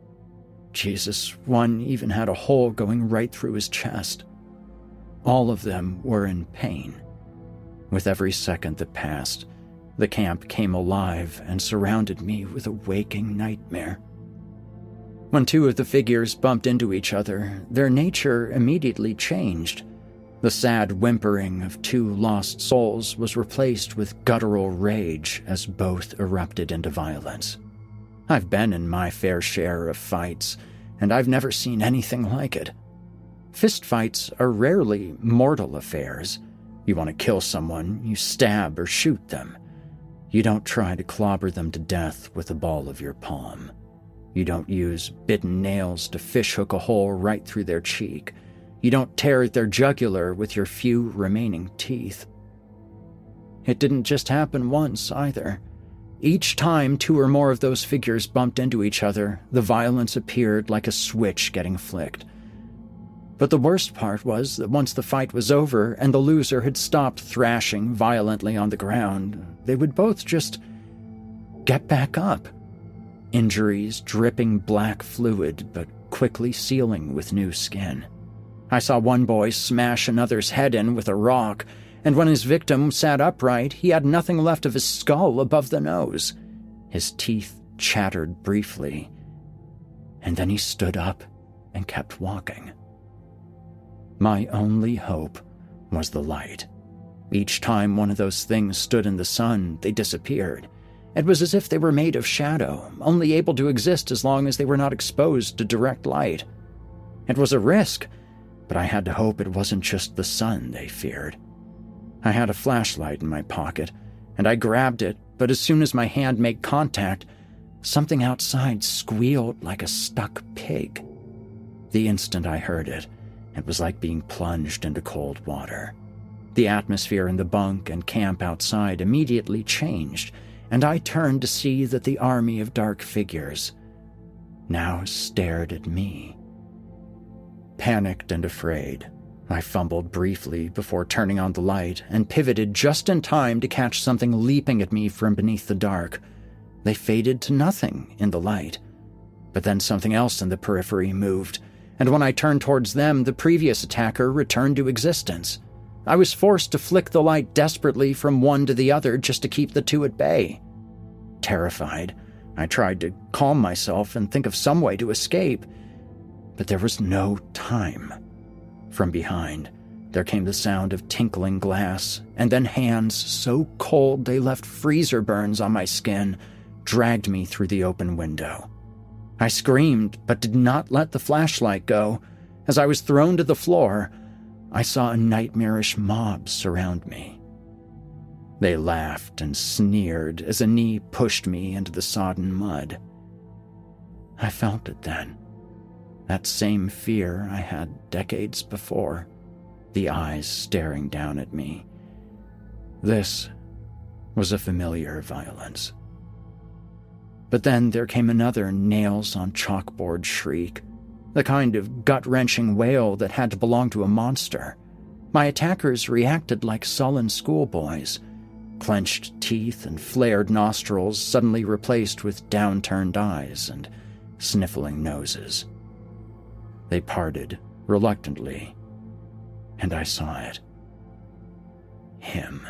Jesus, one even had a hole going right through his chest. All of them were in pain. With every second that passed, the camp came alive and surrounded me with a waking nightmare. When two of the figures bumped into each other, their nature immediately changed. The sad whimpering of two lost souls was replaced with guttural rage as both erupted into violence. I've been in my fair share of fights, and I've never seen anything like it. Fistfights are rarely mortal affairs. You want to kill someone, you stab or shoot them. You don't try to clobber them to death with the ball of your palm. You don't use bitten nails to fishhook a hole right through their cheek. You don't tear at their jugular with your few remaining teeth. It didn't just happen once, either. Each time two or more of those figures bumped into each other, the violence appeared like a switch getting flicked. But the worst part was that once the fight was over and the loser had stopped thrashing violently on the ground, they would both just get back up. Injuries dripping black fluid, but quickly sealing with new skin. I saw one boy smash another's head in with a rock, and when his victim sat upright, he had nothing left of his skull above the nose. His teeth chattered briefly, and then he stood up and kept walking. My only hope was the light. Each time one of those things stood in the sun, they disappeared. It was as if they were made of shadow, only able to exist as long as they were not exposed to direct light. It was a risk, but I had to hope it wasn't just the sun they feared. I had a flashlight in my pocket, and I grabbed it, but as soon as my hand made contact, something outside squealed like a stuck pig. The instant I heard it, it was like being plunged into cold water. The atmosphere in the bunk and camp outside immediately changed, and I turned to see that the army of dark figures now stared at me. Panicked and afraid, I fumbled briefly before turning on the light and pivoted just in time to catch something leaping at me from beneath the dark. They faded to nothing in the light, but then something else in the periphery moved, and when I turned towards them, the previous attacker returned to existence. I was forced to flick the light desperately from one to the other just to keep the two at bay. Terrified, I tried to calm myself and think of some way to escape, but there was no time. From behind, there came the sound of tinkling glass, and then hands so cold they left freezer burns on my skin dragged me through the open window. I screamed, but did not let the flashlight go. As I was thrown to the floor, I saw a nightmarish mob surround me. They laughed and sneered as a knee pushed me into the sodden mud. I felt it then. That same fear I had decades before, the eyes staring down at me. This was a familiar violence. But then there came another nails-on-chalkboard shriek, the kind of gut-wrenching wail that had to belong to a monster. My attackers reacted like sullen schoolboys, clenched teeth and flared nostrils suddenly replaced with downturned eyes and sniffling noses. They parted reluctantly, and I saw it. Him.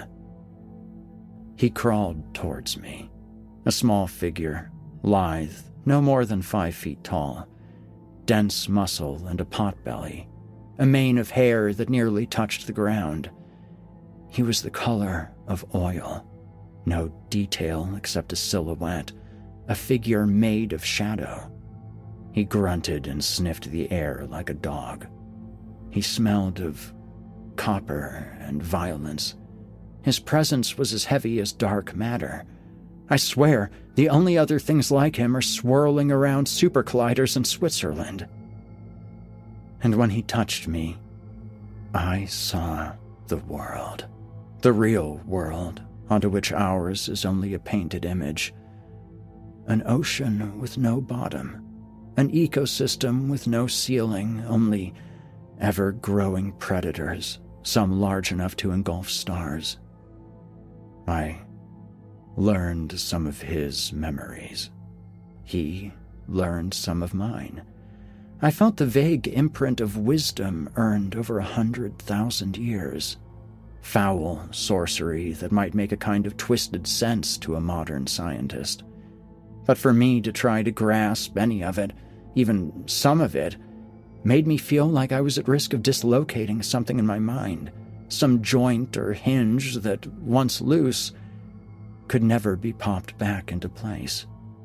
He crawled towards me, a small figure, lithe, no more than five feet tall, dense muscle and a potbelly, a mane of hair that nearly touched the ground. He was the color of oil, no detail except a silhouette, a figure made of shadow. He grunted and sniffed the air like a dog. He smelled of copper and violence. His presence was as heavy as dark matter, I swear, the only other things like him are swirling around super colliders in Switzerland. And when he touched me, I saw the world. The real world, onto which ours is only a painted image. An ocean with no bottom. An ecosystem with no ceiling, only ever-growing predators, some large enough to engulf stars. I learned some of his memories. He learned some of mine. I felt the vague imprint of wisdom earned over a hundred thousand years. Foul sorcery that might make a kind of twisted sense to a modern scientist. But for me to try to grasp any of it, even some of it, made me feel like I was at risk of dislocating something in my mind, some joint or hinge that, once loose, could never be popped back into place.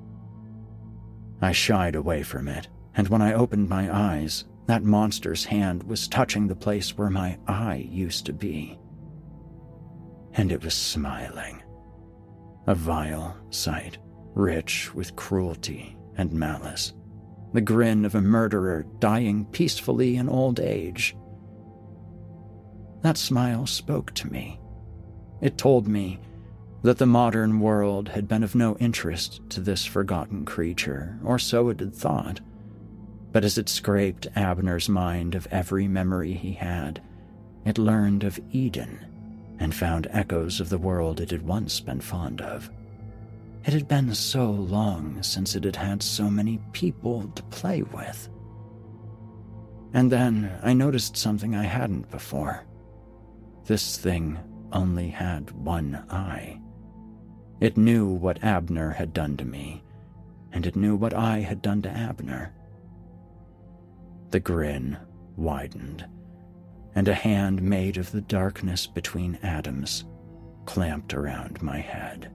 I shied away from it, and when I opened my eyes, that monster's hand was touching the place where my eye used to be. And it was smiling. A vile sight, rich with cruelty and malice. The grin of a murderer dying peacefully in old age. That smile spoke to me. It told me that the modern world had been of no interest to this forgotten creature, or so it had thought. But as it scraped Abner's mind of every memory he had, it learned of Eden and found echoes of the world it had once been fond of. It had been so long since it had had so many people to play with. And then I noticed something I hadn't before. This thing only had one eye. It knew what Abner had done to me, and it knew what I had done to Abner. The grin widened, and a hand made of the darkness between atoms clamped around my head.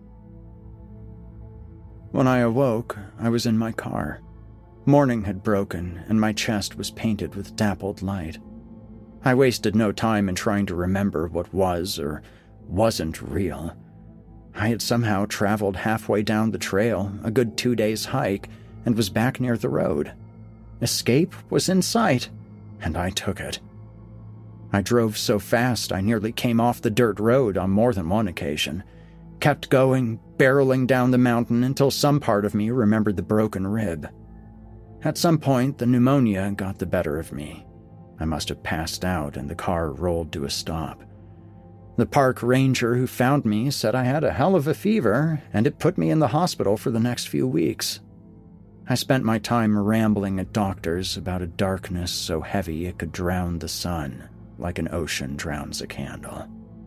When I awoke, I was in my car. Morning had broken, and my chest was painted with dappled light. I wasted no time in trying to remember what was or wasn't real. I had somehow traveled halfway down the trail, a good two days' hike, and was back near the road. Escape was in sight, and I took it. I drove so fast I nearly came off the dirt road on more than one occasion. Kept going, barreling down the mountain until some part of me remembered the broken rib. At some point, the pneumonia got the better of me. I must have passed out and the car rolled to a stop. The park ranger who found me said I had a hell of a fever, and it put me in the hospital for the next few weeks. I spent my time rambling at doctors about a darkness so heavy it could drown the sun, like an ocean drowns a candle.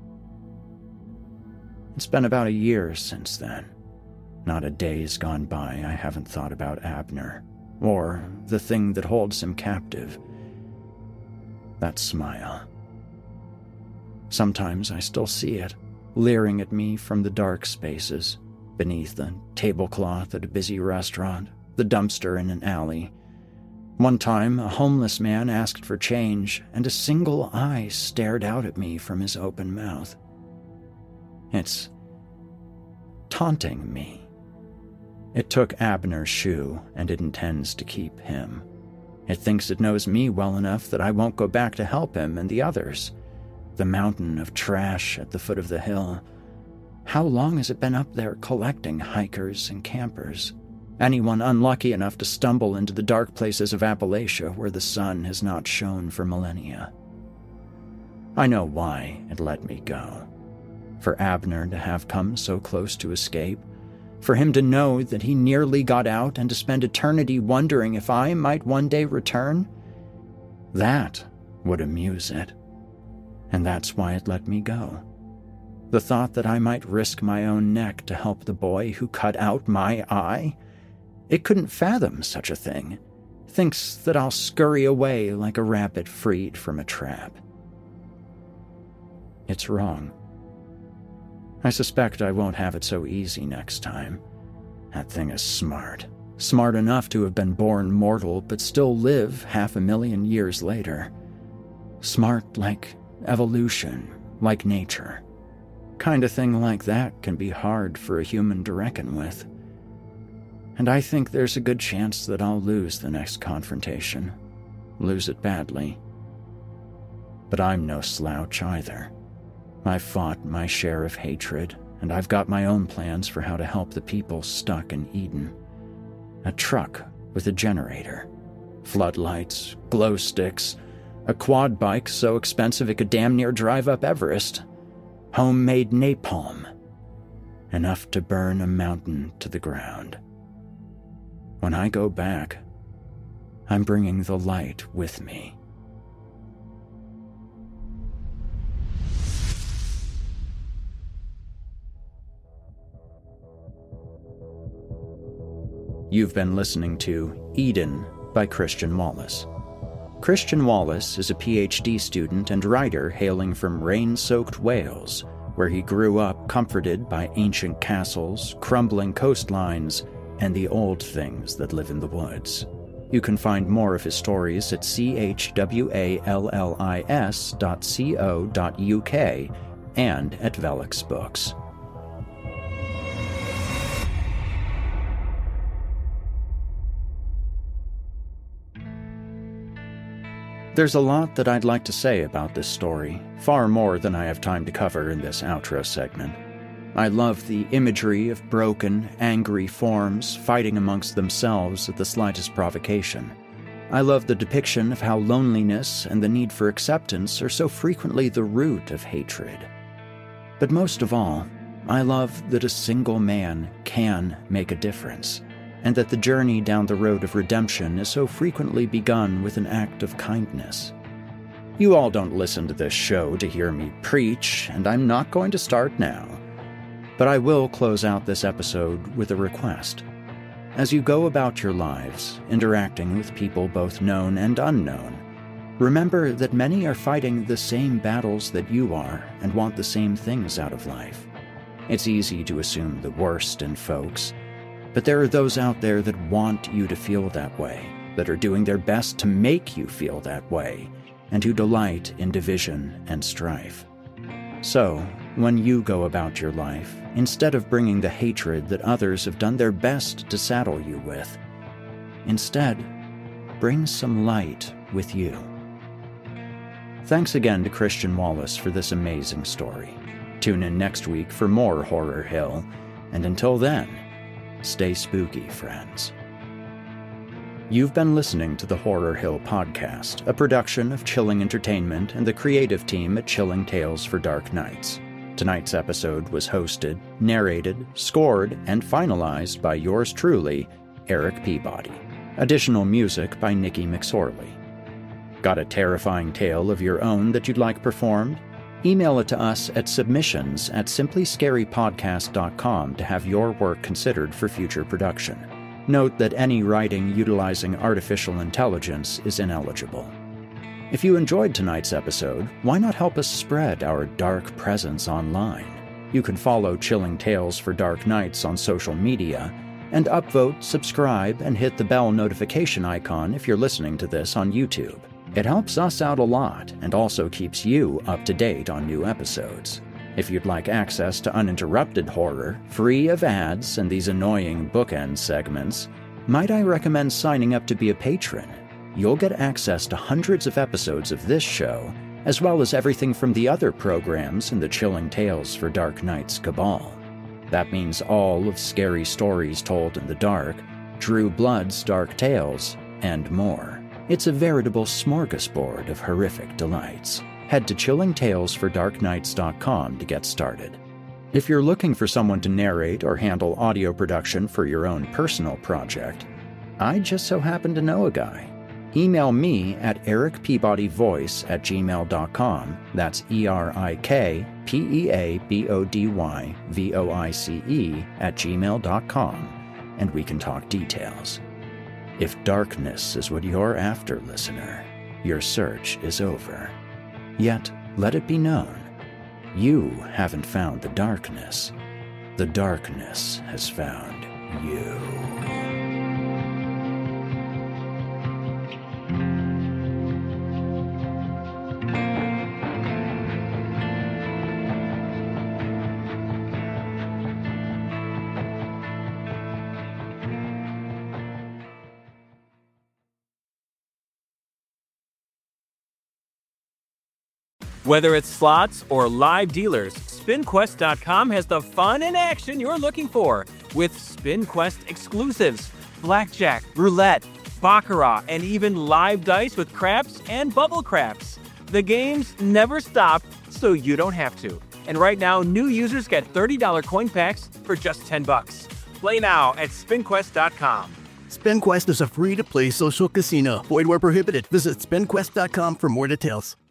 It's been about a year since then. Not a day's gone by I haven't thought about Abner, or the thing that holds him captive. That smile. Sometimes I still see it, leering at me from the dark spaces, beneath the tablecloth at a busy restaurant, the dumpster in an alley. One time, a homeless man asked for change, and a single eye stared out at me from his open mouth. It's taunting me. It took Abner's shoe, and it intends to keep him. It thinks it knows me well enough that I won't go back to help him and the others. The mountain of trash at the foot of the hill. How long has it been up there collecting hikers and campers? Anyone unlucky enough to stumble into the dark places of Appalachia where the sun has not shone for millennia. I know why it let me go. For Abner to have come so close to escape, for him to know that he nearly got out and to spend eternity wondering if I might one day return, that would amuse it. And that's why it let me go. The thought that I might risk my own neck to help the boy who cut out my eye, it couldn't fathom such a thing. Thinks that I'll scurry away like a rabbit freed from a trap. It's wrong. I suspect I won't have it so easy next time. That thing is smart. Smart enough to have been born mortal, but still live half a million years later. Smart like evolution, like nature. Kind of thing like that can be hard for a human to reckon with. And I think there's a good chance that I'll lose the next confrontation. Lose it badly. But I'm no slouch either. I've fought my share of hatred, and I've got my own plans for how to help the people stuck in Eden. A truck with a generator, floodlights, glow sticks, a quad bike so expensive it could damn near drive up Everest, homemade napalm, enough to burn a mountain to the ground. When I go back, I'm bringing the light with me. You've been listening to Eden by Christian Wallace. Christian Wallace is a P H D student and writer hailing from rain-soaked Wales, where he grew up comforted by ancient castles, crumbling coastlines, and the old things that live in the woods. You can find more of his stories at c h w a l l i s dot co dot u k and at Velix Books. There's a lot that I'd like to say about this story, far more than I have time to cover in this outro segment. I love the imagery of broken, angry forms fighting amongst themselves at the slightest provocation. I love the depiction of how loneliness and the need for acceptance are so frequently the root of hatred. But most of all, I love that a single man can make a difference, and that the journey down the road of redemption is so frequently begun with an act of kindness. You all don't listen to this show to hear me preach, and I'm not going to start now. But I will close out this episode with a request. As you go about your lives, interacting with people both known and unknown, remember that many are fighting the same battles that you are and want the same things out of life. It's easy to assume the worst in folks, but there are those out there that want you to feel that way, that are doing their best to make you feel that way, and who delight in division and strife. So, when you go about your life, instead of bringing the hatred that others have done their best to saddle you with, instead, bring some light with you. Thanks again to Christian Wallace for this amazing story. Tune in next week for more Horror Hill, and until then, stay spooky, friends. You've been listening to the Horror Hill Podcast, a production of Chilling Entertainment and the creative team at Chilling Tales for Dark Nights. Tonight's episode was hosted, narrated, scored, and finalized by yours truly, Eric Peabody. Additional music by Nikki McSorley. Got a terrifying tale of your own that you'd like performed? Email it to us at submissions at simply scary podcast dot com to have your work considered for future production. Note that any writing utilizing artificial intelligence is ineligible. If you enjoyed tonight's episode, why not help us spread our dark presence online? You can follow Chilling Tales for Dark Nights on social media, and upvote, subscribe, and hit the bell notification icon if you're listening to this on YouTube. It helps us out a lot and also keeps you up to date on new episodes. If you'd like access to uninterrupted horror, free of ads and these annoying bookend segments, might I recommend signing up to be a patron? You'll get access to hundreds of episodes of this show, as well as everything from the other programs in the Chilling Tales for Dark Nights cabal. That means all of Scary Stories Told in the Dark, Drew Blood's Dark Tales, and more. It's a veritable smorgasbord of horrific delights. Head to chilling tales for dark nights dot com to get started. If you're looking for someone to narrate or handle audio production for your own personal project, I just so happen to know a guy. Email me at eric peabody voice at gmail dot com. That's E R I K P E A B O D Y V O I C E at gmail dot com, and we can talk details. If darkness is what you're after, listener, your search is over. Yet, let it be known, you haven't found the darkness. The darkness has found you. Whether it's slots or live dealers, spin quest dot com has the fun and action you're looking for with SpinQuest exclusives, blackjack, roulette, baccarat, and even live dice with craps and bubble craps. The games never stop, so you don't have to. And right now, new users get thirty dollars coin packs for just ten bucks. Play now at spin quest dot com. SpinQuest is a free-to-play social casino. Void where prohibited. Visit spin quest dot com for more details.